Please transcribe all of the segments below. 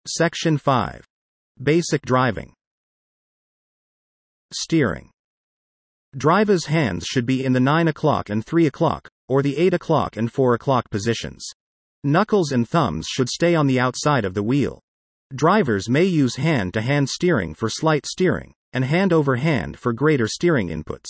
Section 5. Basic driving. Steering. Driver's hands should be in the 9 o'clock and 3 o'clock, or the 8 o'clock and 4 o'clock positions. Knuckles and thumbs should stay on the outside of the wheel. Drivers may use hand-to-hand steering for slight steering, and hand-over-hand for greater steering inputs.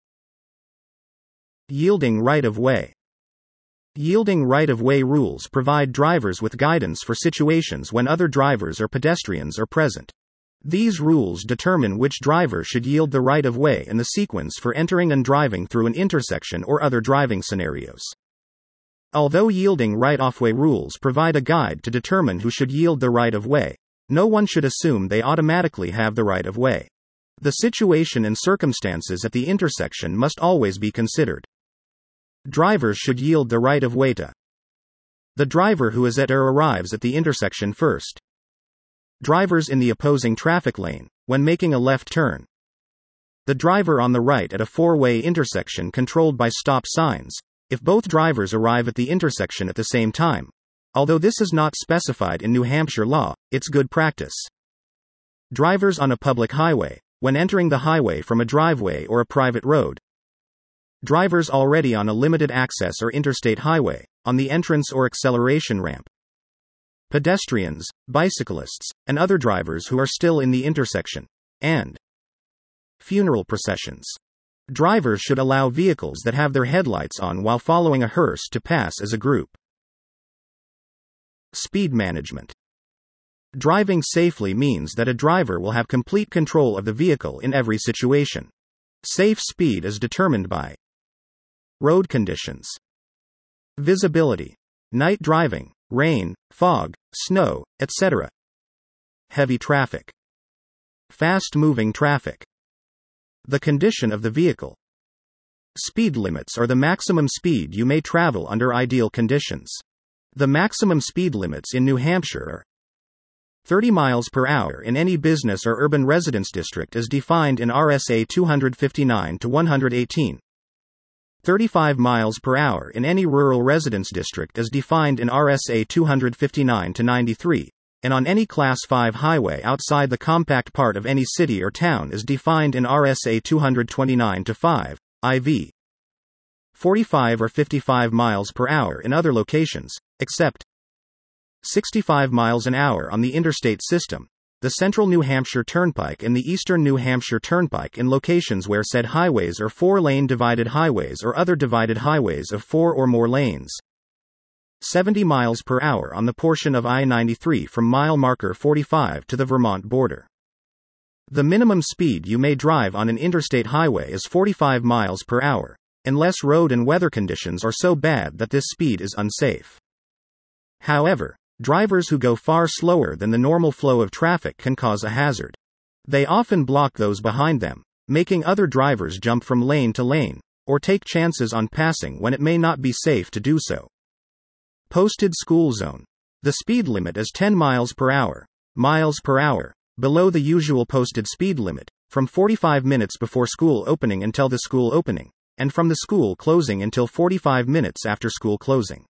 Yielding right-of-way. Yielding right-of-way rules provide drivers with guidance for situations when other drivers or pedestrians are present. These rules determine which driver should yield the right-of-way and the sequence for entering and driving through an intersection or other driving scenarios. Although yielding right-of-way rules provide a guide to determine who should yield the right-of-way, no one should assume they automatically have the right-of-way. The situation and circumstances at the intersection must always be considered. Drivers should yield the right-of-way to the driver who is at or arrives at the intersection first. Drivers in the opposing traffic lane, when making a left turn. The driver on the right at a four-way intersection controlled by stop signs, if both drivers arrive at the intersection at the same time. Although this is not specified in New Hampshire law, it's good practice. Drivers on a public highway, when entering the highway from a driveway or a private road. Drivers already on a limited access or interstate highway, on the entrance or acceleration ramp. Pedestrians, bicyclists, and other drivers who are still in the intersection. And funeral processions. Drivers should allow vehicles that have their headlights on while following a hearse to pass as a group. Speed management. Driving safely means that a driver will have complete control of the vehicle in every situation. Safe speed is determined by road conditions, visibility, night driving, rain, fog, snow, etc. Heavy traffic, fast-moving traffic, the condition of the vehicle. Speed limits are the maximum speed you may travel under ideal conditions. The maximum speed limits in New Hampshire are 30 miles per hour in any business or urban residence district as defined in RSA 259 to 118. 35 miles per hour in any rural residence district as defined in RSA 259 to 93, and on any Class 5 highway outside the compact part of any city or town as defined in RSA 229 to 5, IV. 45 or 55 miles per hour in other locations, except 65 miles an hour on the interstate system, the Central New Hampshire Turnpike and the Eastern New Hampshire Turnpike in locations where said highways are 4-lane divided highways or other divided highways of 4 or more lanes. 70 miles per hour on the portion of I-93 from mile marker 45 to the Vermont border. The minimum speed you may drive on an interstate highway is 45 miles per hour, unless road and weather conditions are so bad that this speed is unsafe. However, drivers who go far slower than the normal flow of traffic can cause a hazard. They often block those behind them, making other drivers jump from lane to lane, or take chances on passing when it may not be safe to do so. Posted school zone. The speed limit is 10 miles per hour, below the usual posted speed limit, from 45 minutes before school opening until the school opening, and from the school closing until 45 minutes after school closing.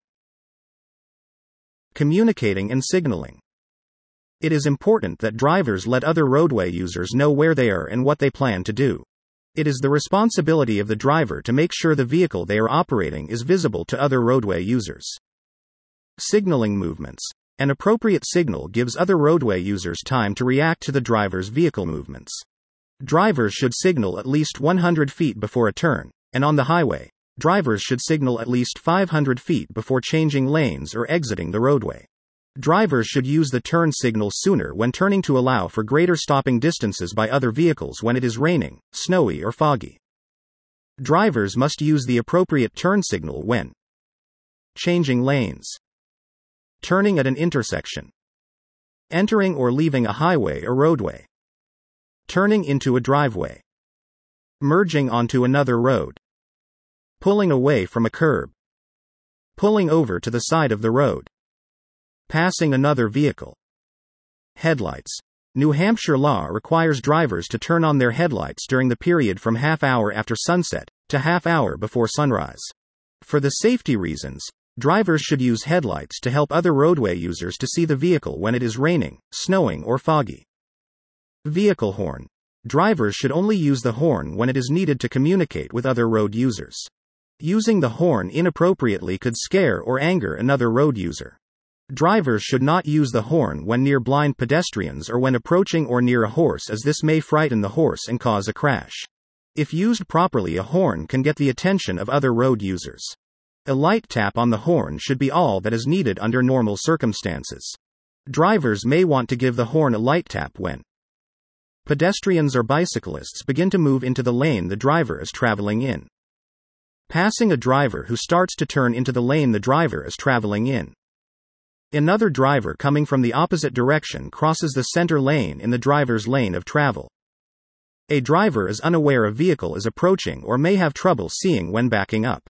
Communicating and signaling. It is important that drivers let other roadway users know where they are and what they plan to do. It is the responsibility of the driver to make sure the vehicle they are operating is visible to other roadway users. Signaling movements. An appropriate signal gives other roadway users time to react to the driver's vehicle movements. Drivers should signal at least 100 feet before a turn, and on the highway, drivers should signal at least 500 feet before changing lanes or exiting the roadway. Drivers should use the turn signal sooner when turning to allow for greater stopping distances by other vehicles when it is raining, snowy or foggy. Drivers must use the appropriate turn signal when changing lanes, turning at an intersection, entering or leaving a highway or roadway, turning into a driveway, merging onto another road, pulling away from a curb, pulling over to the side of the road, passing another vehicle. Headlights. New Hampshire law requires drivers to turn on their headlights during the period from half hour after sunset to half hour before sunrise. For the safety reasons, Drivers should use headlights to help other roadway users to see the vehicle when it is raining, snowing, or foggy. Vehicle horn. Drivers should only use the horn when it is needed to communicate with other road users. Using the horn inappropriately could scare or anger another road user. Drivers should not use the horn when near blind pedestrians or when approaching or near a horse, as this may frighten the horse and cause a crash. If used properly, a horn can get the attention of other road users. A light tap on the horn should be all that is needed under normal circumstances. Drivers may want to give the horn a light tap when pedestrians or bicyclists begin to move into the lane the driver is traveling in. Passing a driver who starts to turn into the lane the driver is traveling in. Another driver coming from the opposite direction crosses the center lane in the driver's lane of travel. A driver is unaware a vehicle is approaching or may have trouble seeing when backing up.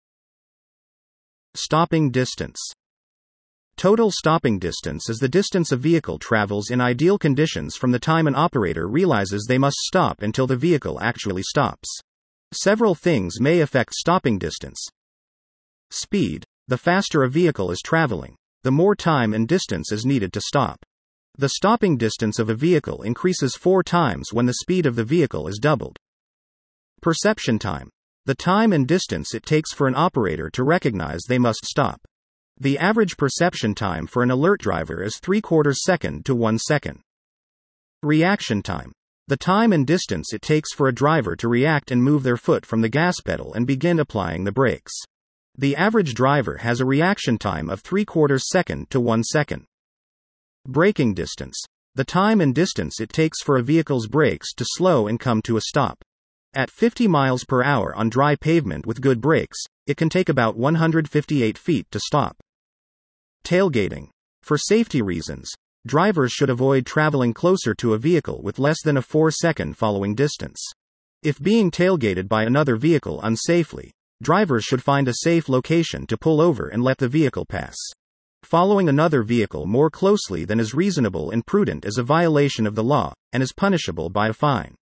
Stopping distance. Total stopping distance is the distance a vehicle travels in ideal conditions from the time an operator realizes they must stop until the vehicle actually stops. Several things may affect stopping distance. Speed. The faster a vehicle is traveling, the more time and distance is needed to stop. The stopping distance of a vehicle increases 4 times when the speed of the vehicle is doubled. Perception time. The time and distance it takes for an operator to recognize they must stop. The average perception time for an alert driver is 3/4 second to 1 second. Reaction time. The time and distance it takes for a driver to react and move their foot from the gas pedal and begin applying the brakes. The average driver has a reaction time of 3/4 second to 1 second. Braking distance. The time and distance it takes for a vehicle's brakes to slow and come to a stop. At 50 miles per hour on dry pavement with good brakes, it can take about 158 feet to stop. Tailgating. For safety reasons, drivers should avoid traveling closer to a vehicle with less than a 4-second following distance. If being tailgated by another vehicle unsafely, drivers should find a safe location to pull over and let the vehicle pass. Following another vehicle more closely than is reasonable and prudent is a violation of the law, and is punishable by a fine.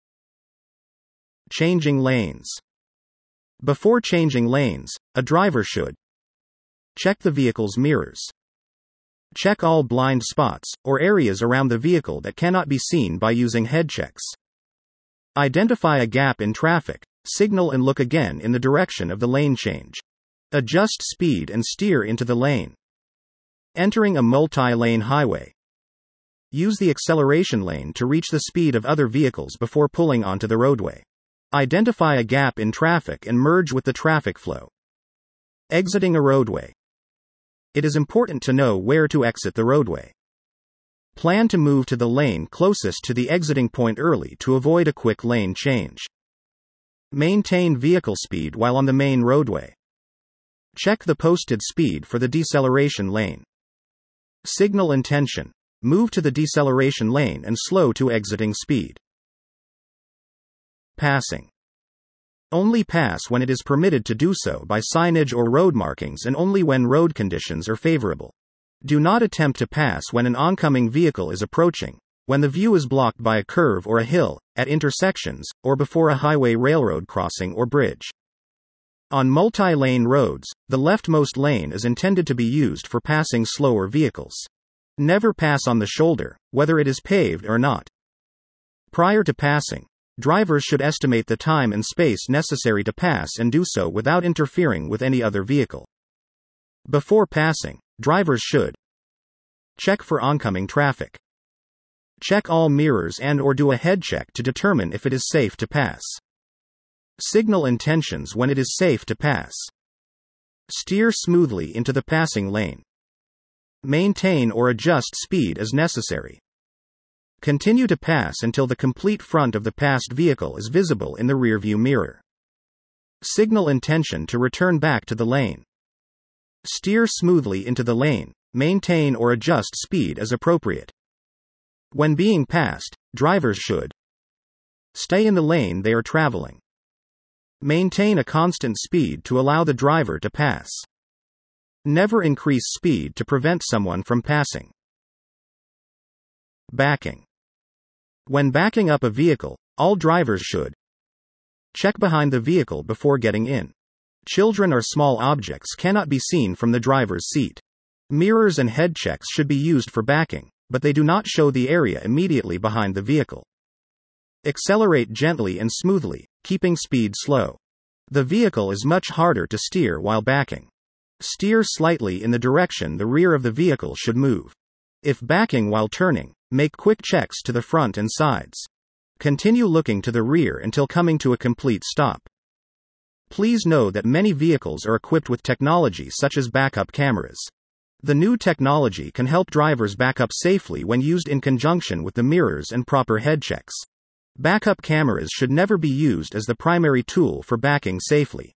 Changing lanes. Before changing lanes, a driver should check the vehicle's mirrors. Check all blind spots, or areas around the vehicle that cannot be seen by using head checks. Identify a gap in traffic, signal and look again in the direction of the lane change. Adjust speed and steer into the lane. Entering a multi-lane highway. Use the acceleration lane to reach the speed of other vehicles before pulling onto the roadway. Identify a gap in traffic and merge with the traffic flow. Exiting a roadway. It is important to know where to exit the roadway. Plan to move to the lane closest to the exiting point early to avoid a quick lane change. Maintain vehicle speed while on the main roadway. Check the posted speed for the deceleration lane. Signal intention. Move to the deceleration lane and slow to exiting speed. Passing. Only pass when it is permitted to do so by signage or road markings, and only when road conditions are favorable. Do not attempt to pass when an oncoming vehicle is approaching, when the view is blocked by a curve or a hill, at intersections, or before a highway, railroad crossing, or bridge. On multi-lane roads, the leftmost lane is intended to be used for passing slower vehicles. Never pass on the shoulder, whether it is paved or not. Prior to passing, drivers should estimate the time and space necessary to pass and do so without interfering with any other vehicle. Before passing, drivers should check for oncoming traffic. Check all mirrors and/or do a head check to determine if it is safe to pass. Signal intentions when it is safe to pass. Steer smoothly into the passing lane. Maintain or adjust speed as necessary. Continue to pass until the complete front of the passed vehicle is visible in the rearview mirror. Signal intention to return back to the lane. Steer smoothly into the lane. Maintain or adjust speed as appropriate. When being passed, drivers should stay in the lane they are traveling. Maintain a constant speed to allow the driver to pass. Never increase speed to prevent someone from passing. Backing. When backing up a vehicle, all drivers should check behind the vehicle before getting in. Children or small objects cannot be seen from the driver's seat. Mirrors and head checks should be used for backing, but they do not show the area immediately behind the vehicle. Accelerate gently and smoothly, keeping speed slow. The vehicle is much harder to steer while backing. Steer slightly in the direction the rear of the vehicle should move. If backing while turning, make quick checks to the front and sides. Continue looking to the rear until coming to a complete stop. Please know that many vehicles are equipped with technology such as backup cameras. The new technology can help drivers back up safely when used in conjunction with the mirrors and proper head checks. Backup cameras should never be used as the primary tool for backing safely.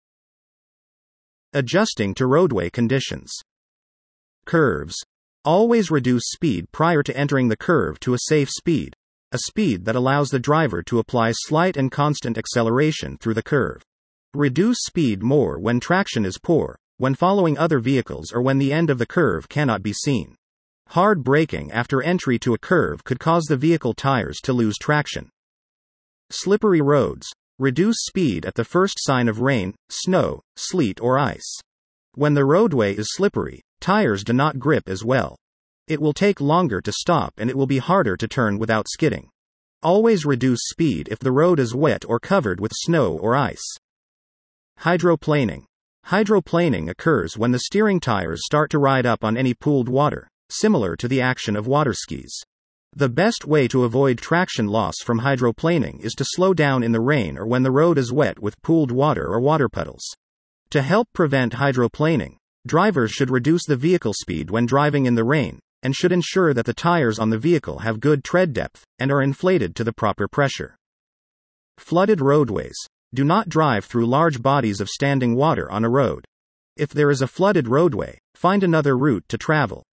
Adjusting to roadway conditions. Curves. Always reduce speed prior to entering the curve to a safe speed, a speed that allows the driver to apply slight and constant acceleration through the curve. Reduce speed more when traction is poor, when following other vehicles, or when the end of the curve cannot be seen. Hard braking after entry to a curve could cause the vehicle tires to lose traction. Slippery roads. Reduce speed at the first sign of rain, snow, sleet, or ice. When the roadway is slippery, tires do not grip as well. It will take longer to stop and it will be harder to turn without skidding. Always reduce speed if the road is wet or covered with snow or ice. Hydroplaning. Hydroplaning occurs when the steering tires start to ride up on any pooled water, similar to the action of water skis. The best way to avoid traction loss from hydroplaning is to slow down in the rain or when the road is wet with pooled water or water puddles. To help prevent hydroplaning, drivers should reduce the vehicle speed when driving in the rain, and should ensure that the tires on the vehicle have good tread depth and are inflated to the proper pressure. Flooded roadways. Do not drive through large bodies of standing water on a road. If there is a flooded roadway, find another route to travel.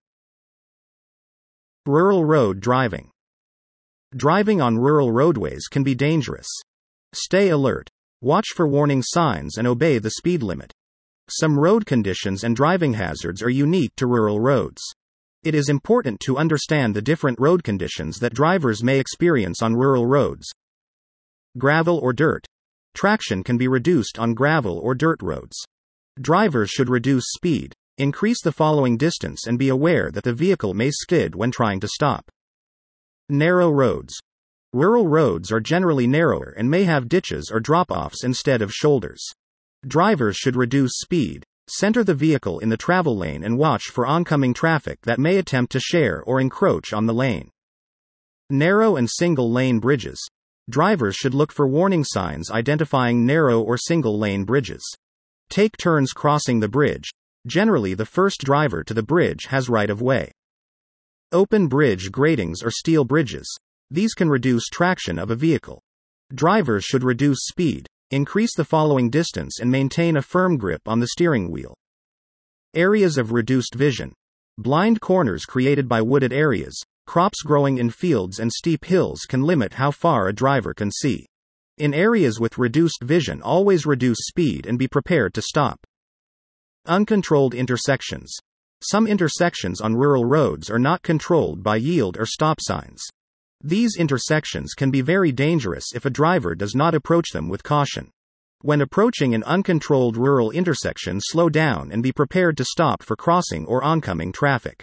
Rural road driving. Driving on rural roadways can be dangerous. Stay alert. Watch for warning signs and obey the speed limit. Some road conditions and driving hazards are unique to rural roads. It is important to understand the different road conditions that drivers may experience on rural roads. Gravel or dirt. Traction can be reduced on gravel or dirt roads. Drivers should reduce speed, increase the following distance, and be aware that the vehicle may skid when trying to stop. Narrow roads. Rural roads are generally narrower and may have ditches or drop-offs instead of shoulders. Drivers should reduce speed, center the vehicle in the travel lane, and watch for oncoming traffic that may attempt to share or encroach on the lane. Narrow and single-lane bridges. Drivers should look for warning signs identifying narrow or single-lane bridges. Take turns crossing the bridge. Generally, the first driver to the bridge has right-of-way. Open bridge gratings or steel bridges. These can reduce traction of a vehicle. Drivers should reduce speed, increase the following distance, and maintain a firm grip on the steering wheel. Areas of reduced vision. Blind corners created by wooded areas, crops growing in fields, and steep hills can limit how far a driver can see. In areas with reduced vision, always reduce speed and be prepared to stop. Uncontrolled intersections. Some intersections on rural roads are not controlled by yield or stop signs. These intersections can be very dangerous if a driver does not approach them with caution. When approaching an uncontrolled rural intersection, slow down and be prepared to stop for crossing or oncoming traffic.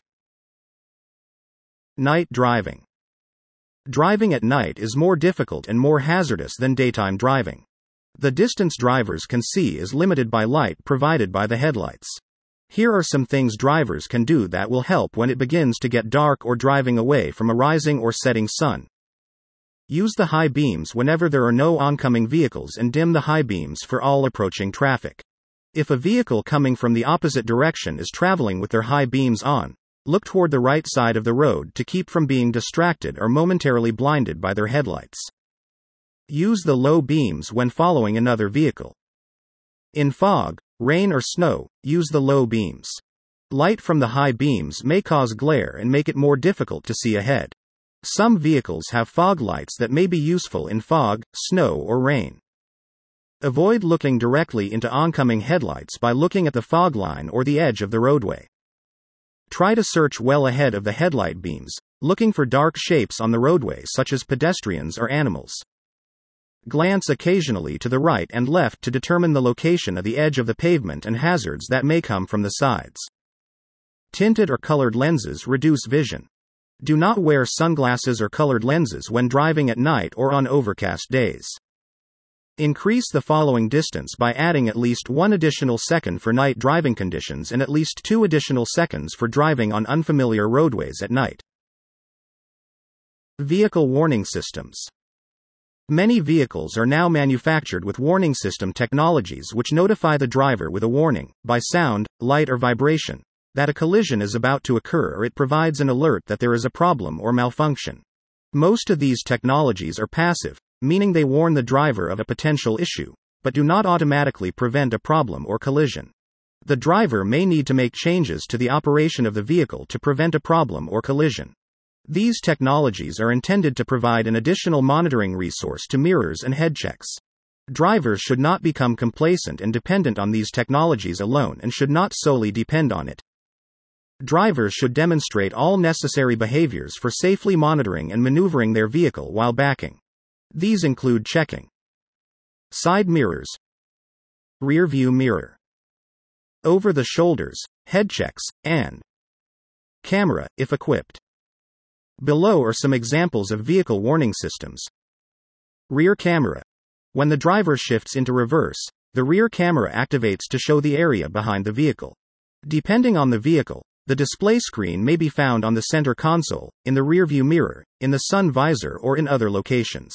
Night driving. Driving at night is more difficult and more hazardous than daytime driving. The distance drivers can see is limited by light provided by the headlights. Here are some things drivers can do that will help when it begins to get dark or driving away from a rising or setting sun. Use the high beams whenever there are no oncoming vehicles and dim the high beams for all approaching traffic. If a vehicle coming from the opposite direction is traveling with their high beams on, look toward the right side of the road to keep from being distracted or momentarily blinded by their headlights. Use the low beams when following another vehicle. In fog, rain, or snow, use the low beams. Light from the high beams may cause glare and make it more difficult to see ahead. Some vehicles have fog lights that may be useful in fog, snow, or rain. Avoid looking directly into oncoming headlights by looking at the fog line or the edge of the roadway. Try to search well ahead of the headlight beams, looking for dark shapes on the roadway such as pedestrians or animals. Glance occasionally to the right and left to determine the location of the edge of the pavement and hazards that may come from the sides. Tinted or colored lenses reduce vision. Do not wear sunglasses or colored lenses when driving at night or on overcast days. Increase the following distance by adding at least 1 additional second for night driving conditions and at least 2 additional seconds for driving on unfamiliar roadways at night. Vehicle warning systems. Many vehicles are now manufactured with warning system technologies which notify the driver with a warning, by sound, light or vibration, that a collision is about to occur, or it provides an alert that there is a problem or malfunction. Most of these technologies are passive, meaning they warn the driver of a potential issue, but do not automatically prevent a problem or collision. The driver may need to make changes to the operation of the vehicle to prevent a problem or collision. These technologies are intended to provide an additional monitoring resource to mirrors and head checks. Drivers should not become complacent and dependent on these technologies alone and should not solely depend on it. Drivers should demonstrate all necessary behaviors for safely monitoring and maneuvering their vehicle while backing. These include checking side mirrors, rear view mirror, over the shoulders, head checks, and camera, if equipped. Below are some examples of vehicle warning systems. Rear camera. When the driver shifts into reverse, the rear camera activates to show the area behind the vehicle. Depending on the vehicle, the display screen may be found on the center console, in the rearview mirror, in the sun visor, or in other locations.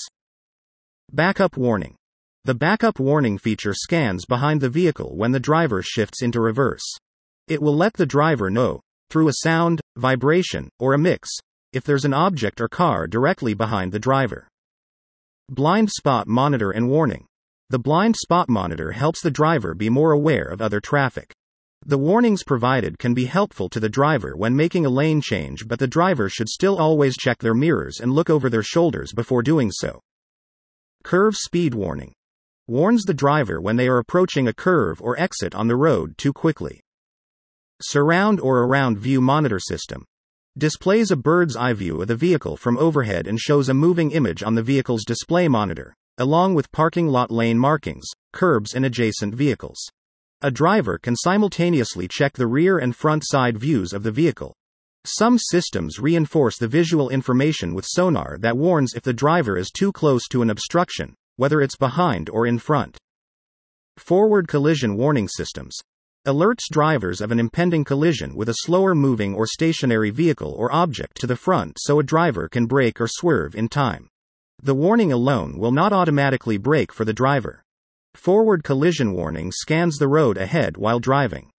Backup warning. The backup warning feature scans behind the vehicle when the driver shifts into reverse. It will let the driver know, through a sound, vibration, or a mix, if there's an object or car directly behind the driver. Blind spot monitor and warning. The blind spot monitor helps the driver be more aware of other traffic. The warnings provided can be helpful to the driver when making a lane change, but the driver should still always check their mirrors and look over their shoulders before doing so. Curve speed warning. Warns the driver when they are approaching a curve or exit on the road too quickly. Surround or around view monitor system. Displays a bird's eye view of the vehicle from overhead and shows a moving image on the vehicle's display monitor, along with parking lot lane markings, curbs and adjacent vehicles. A driver can simultaneously check the rear and front side views of the vehicle. Some systems reinforce the visual information with sonar that warns if the driver is too close to an obstruction, whether it's behind or in front. Forward collision warning systems. Alerts drivers of an impending collision with a slower moving or stationary vehicle or object to the front so a driver can brake or swerve in time. The warning alone will not automatically brake for the driver. Forward collision warning scans the road ahead while driving.